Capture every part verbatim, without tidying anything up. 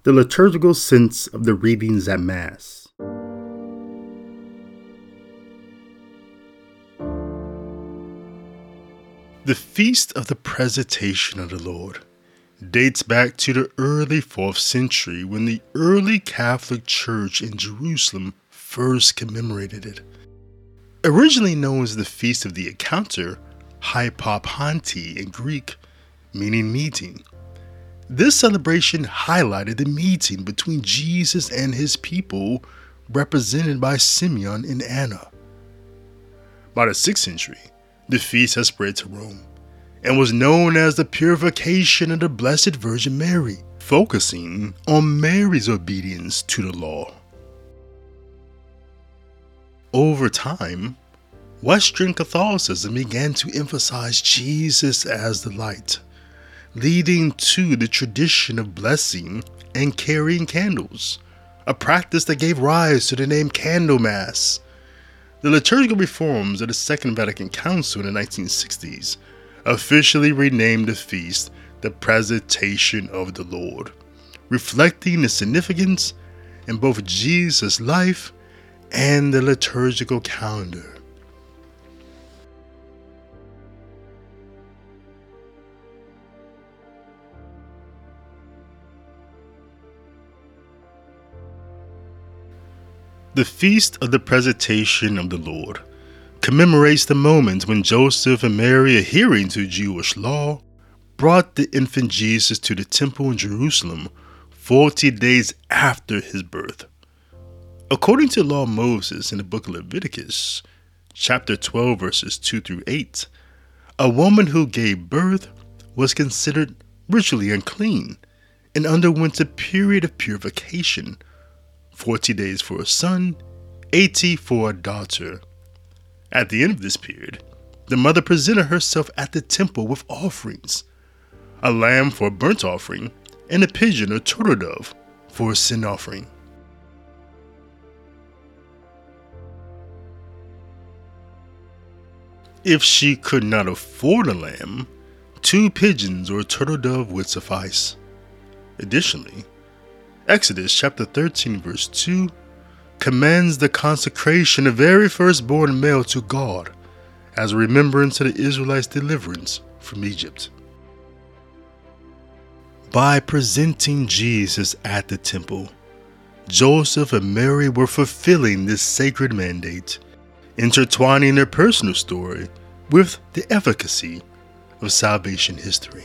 The liturgical sense of the readings at Mass. The Feast of the Presentation of the Lord dates back to the early fourth century when the early Catholic Church in Jerusalem first commemorated it. Originally known as the Feast of the Encounter, Hypophanti in Greek, meaning meeting. This celebration highlighted the meeting between Jesus and his people, represented by Simeon and Anna. By the sixth century, the feast has spread to Rome and was known as the Purification of the Blessed Virgin Mary, focusing on Mary's obedience to the law. Over time, Western Catholicism began to emphasize Jesus as the light, leading to the tradition of blessing and carrying candles, a practice that gave rise to the name Candlemas. The liturgical reforms of the Second Vatican Council in the nineteen sixties officially renamed the feast the Presentation of the Lord, reflecting the significance in both Jesus' life and the liturgical calendar. The Feast of the Presentation of the Lord commemorates the moment when Joseph and Mary, adhering to Jewish law, brought the infant Jesus to the temple in Jerusalem forty days after his birth. According to the law of Moses in the book of Leviticus, chapter twelve, verses two through eight, a woman who gave birth was considered ritually unclean and underwent a period of purification, forty days for a son, eighty for a daughter. At the end of this period, the mother presented herself at the temple with offerings, a lamb for a burnt offering, and a pigeon or turtle dove for a sin offering. If she could not afford a lamb, two pigeons or a turtle dove would suffice. Additionally, Exodus chapter thirteen, verse two commands the consecration of every firstborn male to God as a remembrance of the Israelites' deliverance from Egypt. By presenting Jesus at the temple, Joseph and Mary were fulfilling this sacred mandate, intertwining their personal story with the efficacy of salvation history.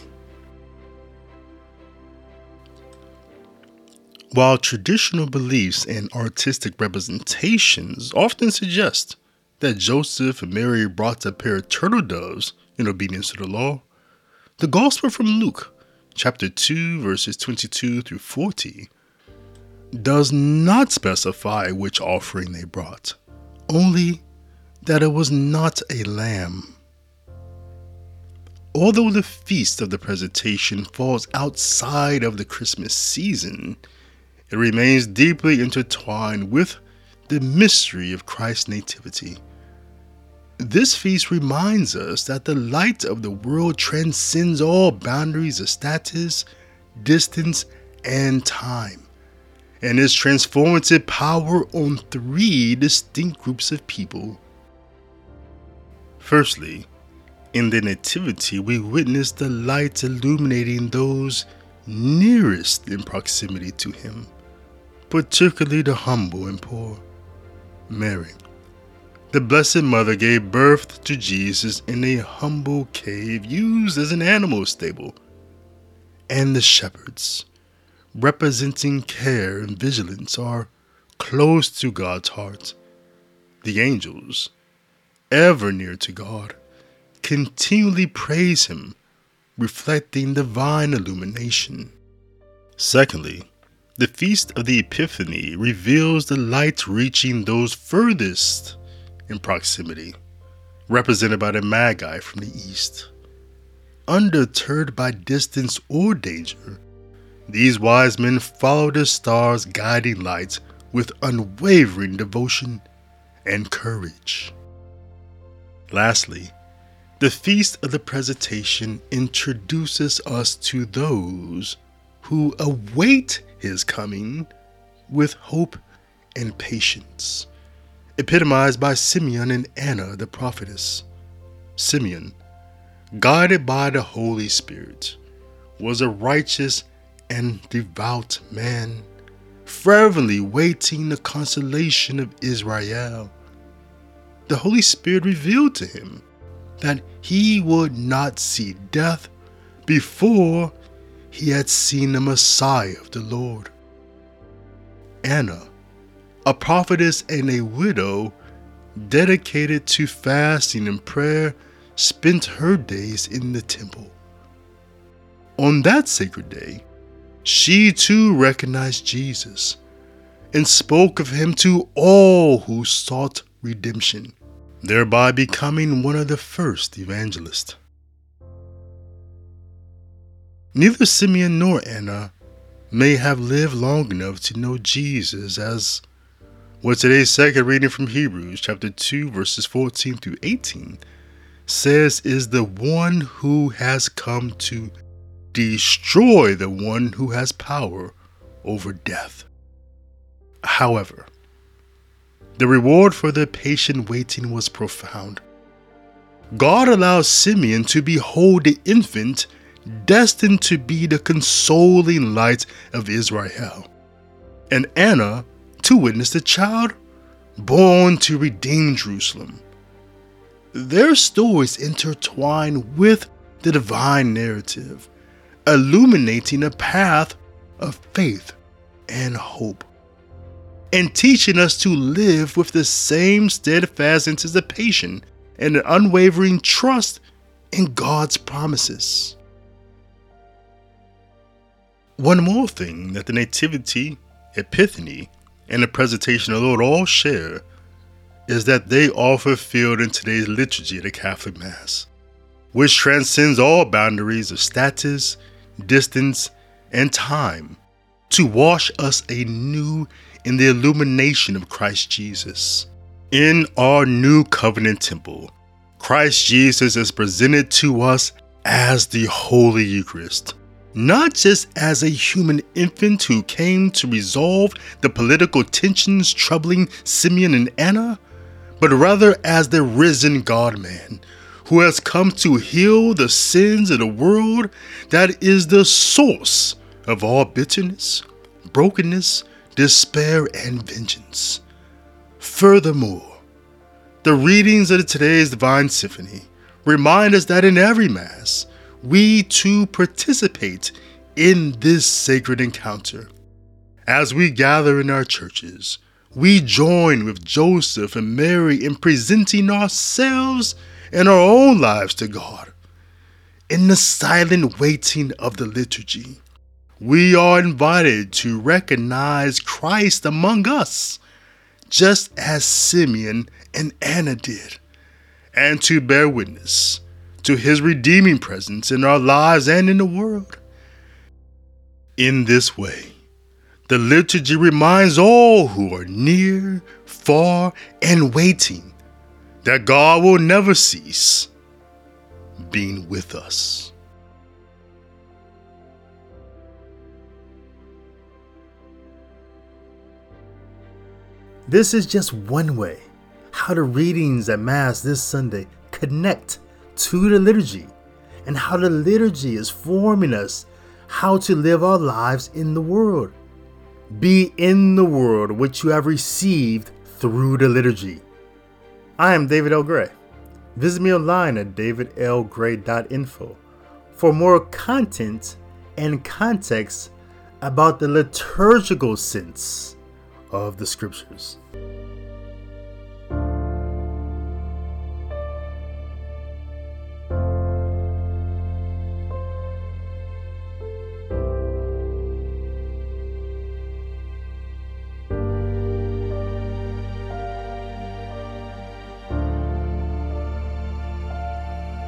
While traditional beliefs and artistic representations often suggest that Joseph and Mary brought a pair of turtle doves in obedience to the law, the Gospel from Luke, chapter two, verses twenty-two through forty, does not specify which offering they brought, only that it was not a lamb. Although the Feast of the Presentation falls outside of the Christmas season, it remains deeply intertwined with the mystery of Christ's nativity. This feast reminds us that the light of the world transcends all boundaries of status, distance, and time, and its transformative power on three distinct groups of people. Firstly, in the Nativity, we witness the light illuminating those nearest in proximity to him, particularly the humble and poor. Mary, the Blessed Mother, gave birth to Jesus in a humble cave used as an animal stable, and the shepherds, representing care and vigilance, are close to God's heart. The angels, ever near to God, continually praise him, reflecting divine illumination. Secondly, the Feast of the Epiphany reveals the light reaching those furthest in proximity, represented by the Magi from the east. Undeterred by distance or danger, these wise men follow the star's guiding light with unwavering devotion and courage. Lastly, the Feast of the Presentation introduces us to those who await his coming with hope and patience, epitomized by Simeon and Anna the prophetess. Simeon, guided by the Holy Spirit, was a righteous and devout man, fervently waiting the consolation of Israel. The Holy Spirit revealed to him that he would not see death before he had seen the Messiah of the Lord. Anna, a prophetess and a widow dedicated to fasting and prayer, spent her days in the temple. On that sacred day, she too recognized Jesus and spoke of him to all who sought redemption, thereby becoming one of the first evangelists. Neither Simeon nor Anna may have lived long enough to know Jesus, as what today's second reading from Hebrews chapter two verses fourteen through eighteen says is the one who has come to destroy the one who has power over death. However, the reward for their patient waiting was profound. God allowed Simeon to behold the infant destined to be the consoling light of Israel, and Anna to witness the child born to redeem Jerusalem. Their stories intertwine with the divine narrative, illuminating a path of faith and hope, and teaching us to live with the same steadfast anticipation and an unwavering trust in God's promises. One more thing that the Nativity, Epiphany, and the Presentation of the Lord all share is that they are fulfilled in today's liturgy of the Catholic Mass, which transcends all boundaries of status, distance, and time to wash us anew in the illumination of Christ Jesus. In our new covenant temple, Christ Jesus is presented to us as the Holy Eucharist, not just as a human infant who came to resolve the political tensions troubling Simeon and Anna, but rather as the risen God-man who has come to heal the sins of the world that is the source of all bitterness, brokenness, despair, and vengeance. Furthermore, the readings of today's Divine Symphony remind us that in every Mass, we too participate in this sacred encounter. As we gather in our churches, we join with Joseph and Mary in presenting ourselves and our own lives to God. In the silent waiting of the liturgy, we are invited to recognize Christ among us, just as Simeon and Anna did, and to bear witness to his redeeming presence in our lives and in the world. In this way, the liturgy reminds all who are near, far, and waiting that God will never cease being with us. This is just one way how the readings at Mass this Sunday connect to the liturgy, and how the liturgy is forming us how to live our lives in the world. Be in the world which you have received through the liturgy. I am David L. Gray. Visit me online at david l gray dot info for more content and context about the liturgical sense of the Scriptures.